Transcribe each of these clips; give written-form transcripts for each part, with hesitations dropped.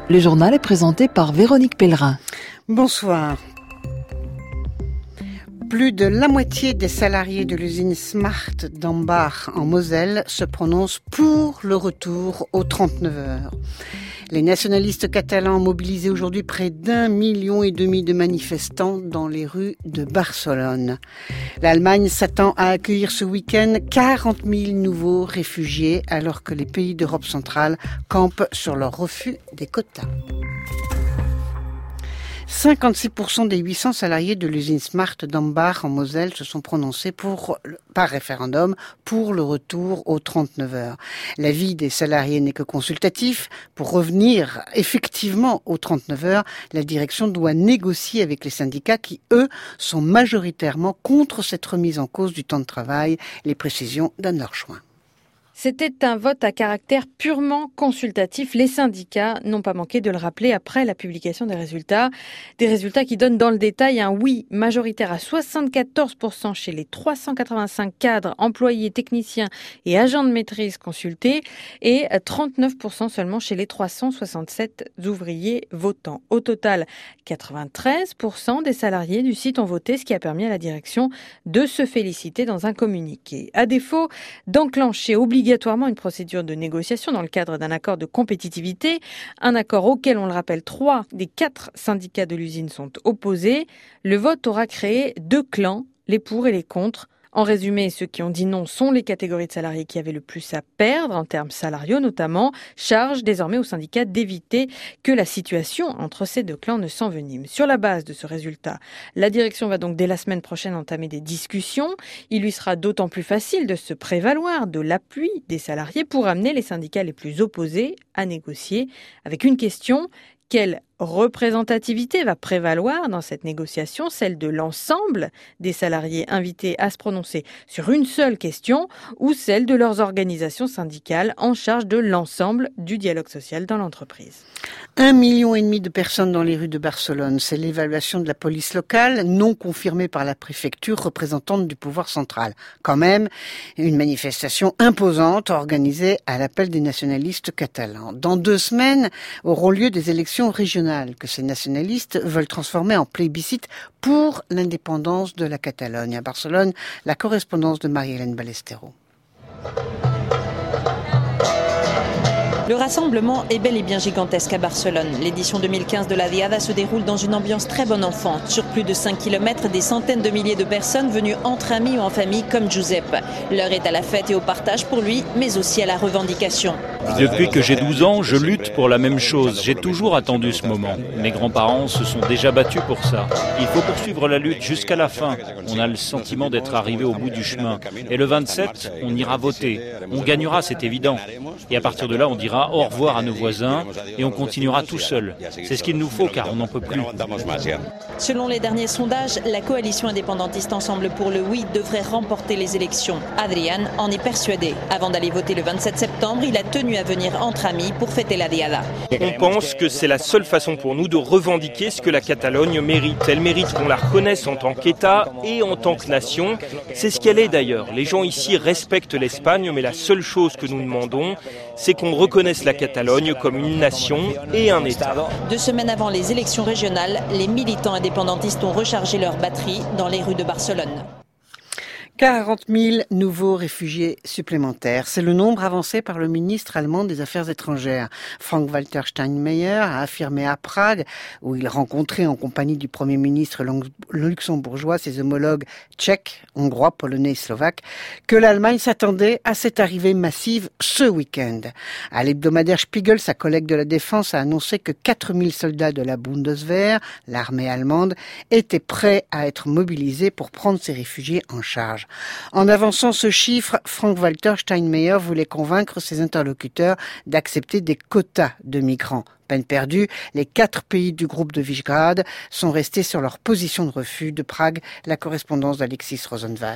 Le journal est présenté par Véronique Pellerin. Bonsoir. Plus de la moitié des salariés de l'usine Smart d'Ambach en Moselle se prononcent pour le retour aux 39 heures. Les nationalistes catalans ont mobilisé aujourd'hui près d'1,5 million de manifestants dans les rues de Barcelone. L'Allemagne s'attend à accueillir ce week-end 40 000 nouveaux réfugiés alors que les pays d'Europe centrale campent sur leur refus des quotas. 56% des 800 salariés de l'usine Smart d'Ambach en Moselle se sont prononcés par référendum pour le retour aux 39 heures. L'avis des salariés n'est que consultatif. Pour revenir effectivement aux 39 heures, la direction doit négocier avec les syndicats qui, eux, sont majoritairement contre cette remise en cause du temps de travail. Les précisions d'Anne Lorchouin. C'était un vote à caractère purement consultatif. Les syndicats n'ont pas manqué de le rappeler après la publication des résultats. Des résultats qui donnent dans le détail un oui majoritaire à 74% chez les 385 cadres, employés, techniciens et agents de maîtrise consultés et 39% seulement chez les 367 ouvriers votants. Au total, 93% des salariés du site ont voté, ce qui a permis à la direction de se féliciter dans un communiqué. À défaut d'enclencher obligatoirement une procédure de négociation dans le cadre d'un accord de compétitivité, un accord auquel, on le rappelle, 3 des 4 syndicats de l'usine sont opposés. Le vote aura créé 2 clans, les pour et les contre. En résumé, ceux qui ont dit non sont les catégories de salariés qui avaient le plus à perdre, en termes salariaux notamment, charge désormais aux syndicats d'éviter que la situation entre ces 2 clans ne s'envenime. Sur la base de ce résultat, la direction va donc dès la semaine prochaine entamer des discussions. Il lui sera d'autant plus facile de se prévaloir de l'appui des salariés pour amener les syndicats les plus opposés à négocier avec une question: quelle représentativité va prévaloir dans cette négociation, celle de l'ensemble des salariés invités à se prononcer sur une seule question ou celle de leurs organisations syndicales en charge de l'ensemble du dialogue social dans l'entreprise? 1,5 million de personnes dans les rues de Barcelone. C'est l'évaluation de la police locale, non confirmée par la préfecture représentante du pouvoir central. Quand même, une manifestation imposante organisée à l'appel des nationalistes catalans. Dans 2 semaines auront lieu des élections régionales que ces nationalistes veulent transformer en plébiscite pour l'indépendance de la Catalogne. À Barcelone, la correspondance de Marie-Hélène Ballestero. Le rassemblement est bel et bien gigantesque à Barcelone. L'édition 2015 de la Diada se déroule dans une ambiance très bon enfant. Sur plus de 5 km, des centaines de milliers de personnes venues entre amis ou en famille comme Giuseppe. L'heure est à la fête et au partage pour lui, mais aussi à la revendication. Depuis que j'ai 12 ans, je lutte pour la même chose. J'ai toujours attendu ce moment. Mes grands-parents se sont déjà battus pour ça. Il faut poursuivre la lutte jusqu'à la fin. On a le sentiment d'être arrivé au bout du chemin. Et le 27, on ira voter. On gagnera, c'est évident. Et à partir de là, on dira au revoir à nos voisins et on continuera tout seul. C'est ce qu'il nous faut car on n'en peut plus. Selon les derniers sondages, la coalition indépendantiste Ensemble pour le oui devrait remporter les élections. Adrián en est persuadé. Avant d'aller voter le 27 septembre, il a tenu à venir entre amis pour fêter la Diada. On pense que c'est la seule façon pour nous de revendiquer ce que la Catalogne mérite. Elle mérite qu'on la reconnaisse en tant qu'État et en tant que nation. C'est ce qu'elle est d'ailleurs. Les gens ici respectent l'Espagne, mais la seule chose que nous demandons, c'est qu'on reconnaisse la Catalogne comme une nation et un État. 2 semaines avant les élections régionales, les militants indépendantistes ont rechargé leurs batteries dans les rues de Barcelone. 40 000 nouveaux réfugiés supplémentaires. C'est le nombre avancé par le ministre allemand des Affaires étrangères. Frank-Walter Steinmeier a affirmé à Prague, où il rencontrait en compagnie du Premier ministre luxembourgeois ses homologues tchèques, hongrois, polonais et slovaques, que l'Allemagne s'attendait à cette arrivée massive ce week-end. À l'hebdomadaire Spiegel, sa collègue de la Défense a annoncé que 4 000 soldats de la Bundeswehr, l'armée allemande, étaient prêts à être mobilisés pour prendre ces réfugiés en charge. En avançant ce chiffre, Frank-Walter Steinmeier voulait convaincre ses interlocuteurs d'accepter des quotas de migrants. Peine perdue, les 4 pays du groupe de Visegrad sont restés sur leur position de refus. De Prague, la correspondance d'Alexis Rosenweil.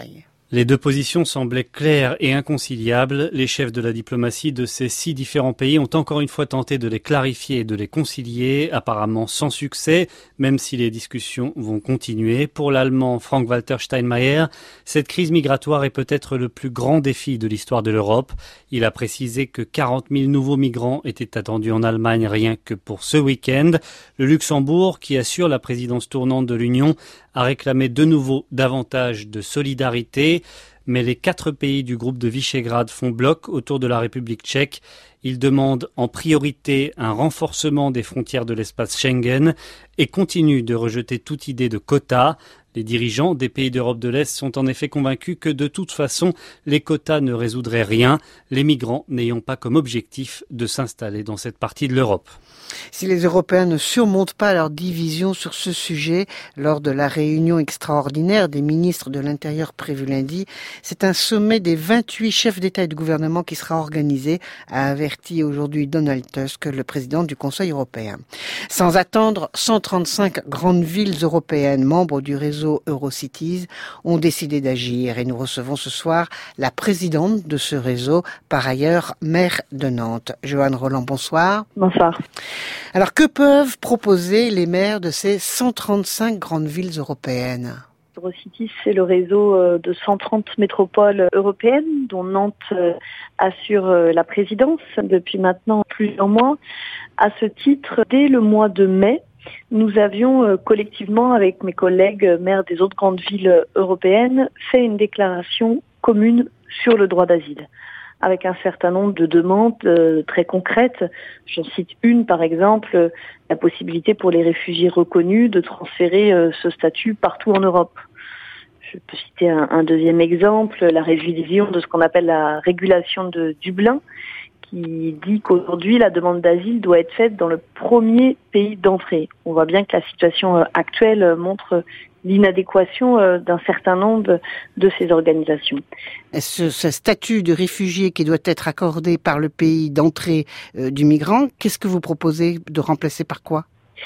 Les deux positions semblaient claires et inconciliables. Les chefs de la diplomatie de ces 6 différents pays ont encore une fois tenté de les clarifier et de les concilier, apparemment sans succès, même si les discussions vont continuer. Pour l'Allemand Frank-Walter Steinmeier, cette crise migratoire est peut-être le plus grand défi de l'histoire de l'Europe. Il a précisé que 40 000 nouveaux migrants étaient attendus en Allemagne rien que pour ce week-end. Le Luxembourg, qui assure la présidence tournante de l'Union, a réclamé de nouveau davantage de solidarité, mais les 4 pays du groupe de Visegrad font bloc autour de la République tchèque. Ils demandent en priorité un renforcement des frontières de l'espace Schengen et continuent de rejeter toute idée de quotas. Les dirigeants des pays d'Europe de l'Est sont en effet convaincus que de toute façon, les quotas ne résoudraient rien, les migrants n'ayant pas comme objectif de s'installer dans cette partie de l'Europe. Si les Européens ne surmontent pas leur division sur ce sujet lors de la réunion extraordinaire des ministres de l'Intérieur prévue lundi, c'est un sommet des 28 chefs d'État et de gouvernement qui sera organisé, a averti aujourd'hui Donald Tusk, le président du Conseil européen. Sans attendre, 135 grandes villes européennes, membres du réseau Eurocities, ont décidé d'agir et nous recevons ce soir la présidente de ce réseau, par ailleurs maire de Nantes. Joanne Roland, bonsoir. Bonsoir. Alors, que peuvent proposer les maires de ces 135 grandes villes européennes ? Eurocities, c'est le réseau de 130 métropoles européennes dont Nantes assure la présidence depuis maintenant plusieurs mois. À ce titre, dès le mois de mai, nous avions collectivement, avec mes collègues maires des autres grandes villes européennes, fait une déclaration commune sur le droit d'asile, avec un certain nombre de demandes très concrètes. J'en cite une, par exemple, la possibilité pour les réfugiés reconnus de transférer ce statut partout en Europe. Je peux citer un deuxième exemple, la révision de ce qu'on appelle la régulation de Dublin, qui dit qu'aujourd'hui, la demande d'asile doit être faite dans le premier pays d'entrée. On voit bien que la situation actuelle montre l'inadéquation d'un certain nombre de ces organisations. Ce statut de réfugié qui doit être accordé par le pays d'entrée du migrant, qu'est-ce que vous proposez de remplacer par quoi ?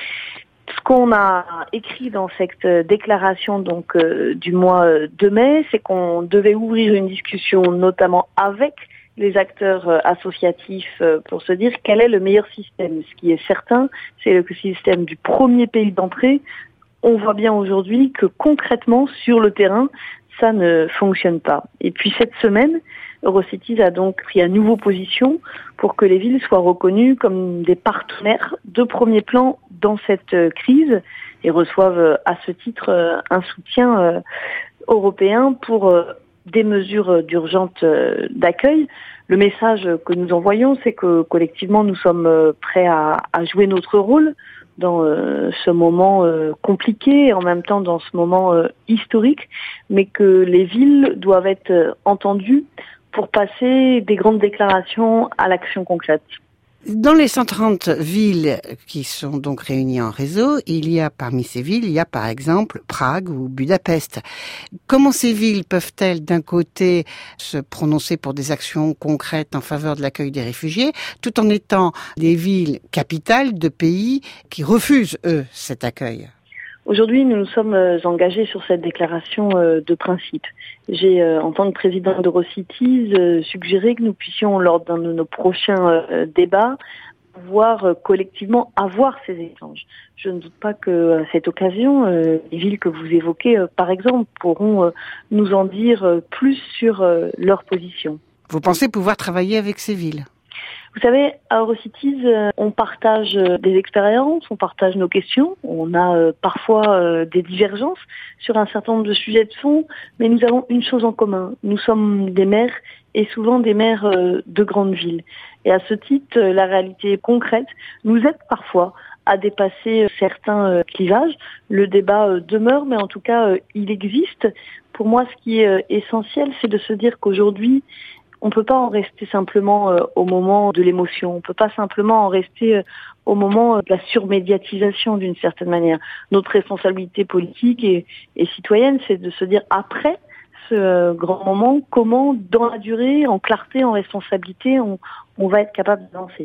Ce qu'on a écrit dans cette déclaration du mois de mai, c'est qu'on devait ouvrir une discussion notamment avec les acteurs associatifs pour se dire quel est le meilleur système. Ce qui est certain, c'est le système du premier pays d'entrée. On voit bien aujourd'hui que concrètement, sur le terrain, ça ne fonctionne pas. Et puis cette semaine, Eurocities a donc pris à nouveau position pour que les villes soient reconnues comme des partenaires de premier plan dans cette crise et reçoivent à ce titre un soutien européen pour des mesures d'urgence d'accueil. Le message que nous envoyons, c'est que collectivement, nous sommes prêts à jouer notre rôle dans ce moment compliqué et en même temps dans ce moment historique, mais que les villes doivent être entendues pour passer des grandes déclarations à l'action concrète. Dans les 130 villes qui sont donc réunies en réseau, parmi ces villes, il y a par exemple Prague ou Budapest. Comment ces villes peuvent-elles d'un côté se prononcer pour des actions concrètes en faveur de l'accueil des réfugiés, tout en étant des villes capitales de pays qui refusent, eux, cet accueil ? Aujourd'hui, nous nous sommes engagés sur cette déclaration de principe. J'ai, en tant que président d'Eurocities, suggéré que nous puissions, lors d'un de nos prochains débats, pouvoir collectivement avoir ces échanges. Je ne doute pas que à cette occasion, les villes que vous évoquez, par exemple, pourront nous en dire plus sur leur position. Vous pensez pouvoir travailler avec ces villes ? Vous savez, à Eurocities, on partage des expériences, on partage nos questions, on a parfois des divergences sur un certain nombre de sujets de fond, mais nous avons une chose en commun. Nous sommes des maires et souvent des maires de grandes villes. Et à ce titre, la réalité concrète nous aide parfois à dépasser certains clivages. Le débat demeure, mais en tout cas, il existe. Pour moi, ce qui est essentiel, c'est de se dire qu'aujourd'hui, on ne peut pas en rester simplement au moment de l'émotion. On ne peut pas simplement en rester au moment de la surmédiatisation d'une certaine manière. Notre responsabilité politique et citoyenne, c'est de se dire après ce grand moment, comment dans la durée, en clarté, en responsabilité, on va être capable d'avancer.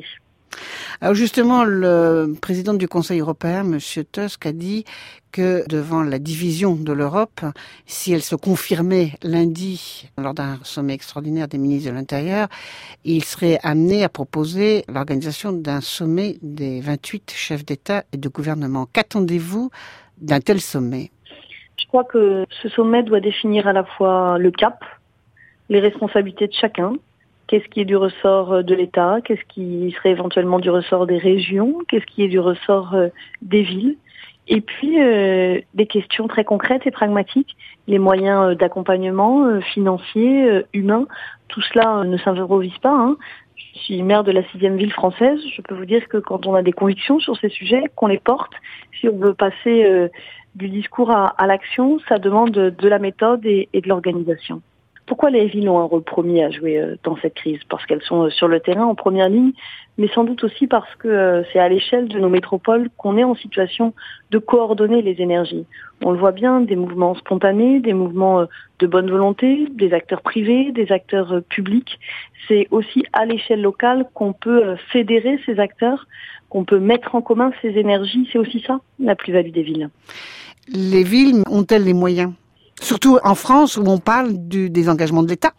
Alors justement, le président du Conseil européen, M. Tusk, a dit que devant la division de l'Europe, si elle se confirmait lundi lors d'un sommet extraordinaire des ministres de l'Intérieur, il serait amené à proposer l'organisation d'un sommet des 28 chefs d'État et de gouvernement. Qu'attendez-vous d'un tel sommet ? Je crois que ce sommet doit définir à la fois le cap, les responsabilités de chacun. Qu'est-ce qui est du ressort de l'État? Qu'est-ce qui serait éventuellement du ressort des régions? Qu'est-ce qui est du ressort des villes? Et puis, des questions très concrètes et pragmatiques, les moyens d'accompagnement financiers, humains, tout cela ne s'improvise pas. Hein. Je suis maire de la 6e ville française. Je peux vous dire que quand on a des convictions sur ces sujets, qu'on les porte, si on veut passer du discours à l'action, ça demande de la méthode et de l'organisation. Pourquoi les villes ont un rôle premier à jouer dans cette crise? Parce qu'elles sont sur le terrain en première ligne, mais sans doute aussi parce que c'est à l'échelle de nos métropoles qu'on est en situation de coordonner les énergies. On le voit bien, des mouvements spontanés, des mouvements de bonne volonté, des acteurs privés, des acteurs publics. C'est aussi à l'échelle locale qu'on peut fédérer ces acteurs, qu'on peut mettre en commun ces énergies. C'est aussi ça, la plus-value des villes. Les villes ont-elles les moyens ? Surtout en France où on parle des engagements de l'État.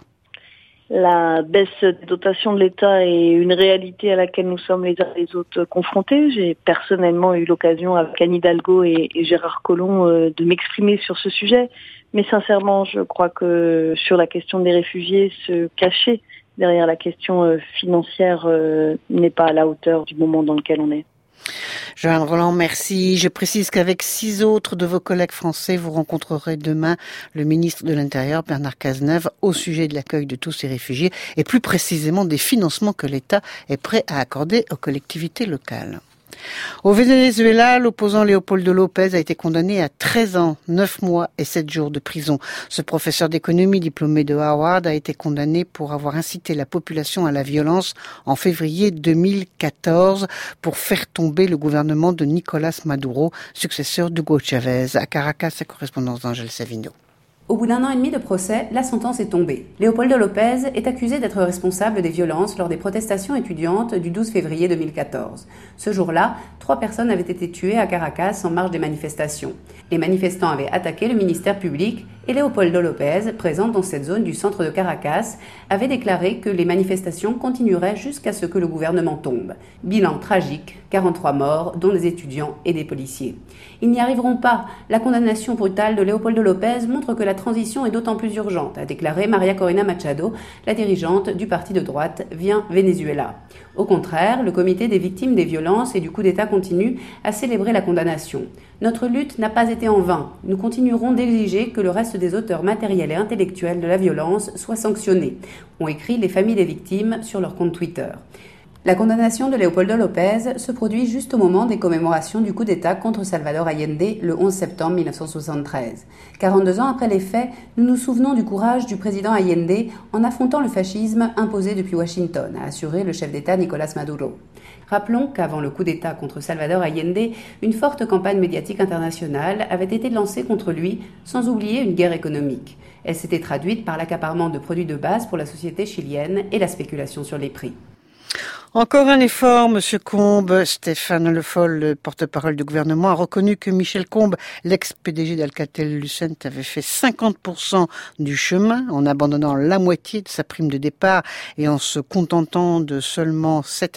La baisse des dotations de l'État est une réalité à laquelle nous sommes les uns et les autres confrontés. J'ai personnellement eu l'occasion avec Anne Hidalgo et Gérard Collomb de m'exprimer sur ce sujet. Mais sincèrement, je crois que sur la question des réfugiés, se cacher derrière la question financière n'est pas à la hauteur du moment dans lequel on est. Joanne Roland, merci. Je précise qu'avec 6 autres de vos collègues français, vous rencontrerez demain le ministre de l'Intérieur, Bernard Cazeneuve, au sujet de l'accueil de tous ces réfugiés et plus précisément des financements que l'État est prêt à accorder aux collectivités locales. Au Venezuela, l'opposant Leopoldo López a été condamné à 13 ans, 9 mois et 7 jours de prison. Ce professeur d'économie diplômé de Harvard a été condamné pour avoir incité la population à la violence en février 2014 pour faire tomber le gouvernement de Nicolás Maduro, successeur d'Hugo Chávez. À Caracas, sa correspondance d'Angèle Savino. Au bout d'un an et demi de procès, la sentence est tombée. Leopoldo López est accusé d'être responsable des violences lors des protestations étudiantes du 12 février 2014. Ce jour-là, 3 personnes avaient été tuées à Caracas en marge des manifestations. Les manifestants avaient attaqué le ministère public et Leopoldo López, présent dans cette zone du centre de Caracas, avait déclaré que les manifestations continueraient jusqu'à ce que le gouvernement tombe. Bilan tragique, 43 morts, dont des étudiants et des policiers. Ils n'y arriveront pas. La condamnation brutale de Leopoldo López montre que la transition est d'autant plus urgente, a déclaré María Corina Machado, la dirigeante du parti de droite Viens Venezuela. Au contraire, le comité des victimes des violences et du coup d'État continue à célébrer la condamnation. Notre lutte n'a pas été en vain. Nous continuerons d'exiger que le reste des auteurs matériels et intellectuels de la violence soient sanctionnés, ont écrit les familles des victimes sur leur compte Twitter. La condamnation de Leopoldo López se produit juste au moment des commémorations du coup d'État contre Salvador Allende le 11 septembre 1973. 42 ans après les faits, nous nous souvenons du courage du président Allende en affrontant le fascisme imposé depuis Washington, a assuré le chef d'État Nicolás Maduro. Rappelons qu'avant le coup d'État contre Salvador Allende, une forte campagne médiatique internationale avait été lancée contre lui, sans oublier une guerre économique. Elle s'était traduite par l'accaparement de produits de base pour la société chilienne et la spéculation sur les prix. Encore un effort, Monsieur Combes. Stéphane Le Foll, le porte-parole du gouvernement, a reconnu que Michel Combes, l'ex-PDG d'Alcatel-Lucent, avait fait 50% du chemin en abandonnant la moitié de sa prime de départ et en se contentant de seulement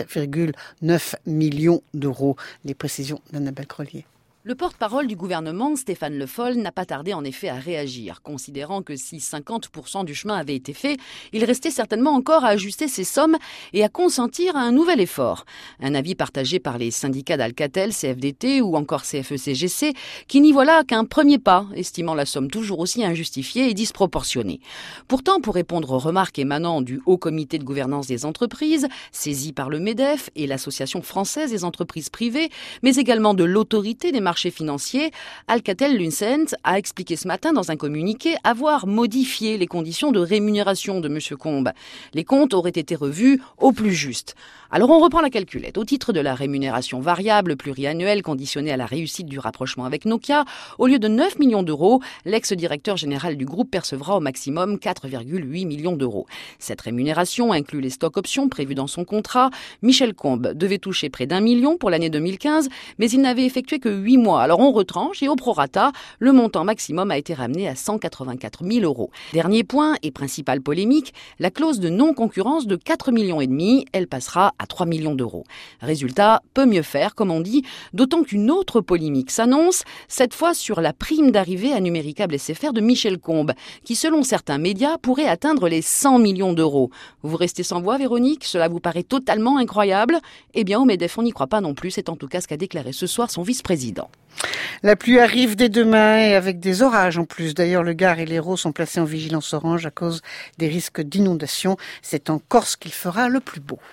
7,9 millions d'euros. Les précisions d'Annabelle Crolier. Le porte-parole du gouvernement, Stéphane Le Foll, n'a pas tardé en effet à réagir, considérant que si 50% du chemin avait été fait, il restait certainement encore à ajuster ces sommes et à consentir à un nouvel effort. Un avis partagé par les syndicats d'Alcatel, CFDT ou encore CFE-CGC, qui n'y voient là qu'un premier pas, estimant la somme toujours aussi injustifiée et disproportionnée. Pourtant, pour répondre aux remarques émanant du Haut Comité de gouvernance des entreprises, saisi par le MEDEF et l'Association française des entreprises privées, mais également de l'Autorité des marchés marchés financiers, Alcatel-Lucent a expliqué ce matin dans un communiqué avoir modifié les conditions de rémunération de M. Combe. Les comptes auraient été revus au plus juste. Alors on reprend la calculette. Au titre de la rémunération variable pluriannuelle conditionnée à la réussite du rapprochement avec Nokia, au lieu de 9 millions d'euros, l'ex-directeur général du groupe percevra au maximum 4,8 millions d'euros. Cette rémunération inclut les stock options prévues dans son contrat. Michel Combe devait toucher près d'1 million pour l'année 2015, mais il n'avait effectué que 8 mois. Alors on retranche et au prorata, le montant maximum a été ramené à 184 000 euros. Dernier point et principale polémique, la clause de non-concurrence de 4,5 millions, elle passera à 3 millions d'euros. Résultat, peut mieux faire, comme on dit, d'autant qu'une autre polémique s'annonce, cette fois sur la prime d'arrivée à Numéricable SFR de Michel Combe, qui selon certains médias pourrait atteindre les 100 millions d'euros. Vous restez sans voix, Véronique? Cela vous paraît totalement incroyable? Eh bien, au MEDEF, on n'y croit pas non plus. C'est en tout cas ce qu'a déclaré ce soir son vice-président. La pluie arrive dès demain et avec des orages en plus. D'ailleurs, le Gard et l'Hérault sont placés en vigilance orange à cause des risques d'inondation. C'est en Corse qu'il fera le plus beau.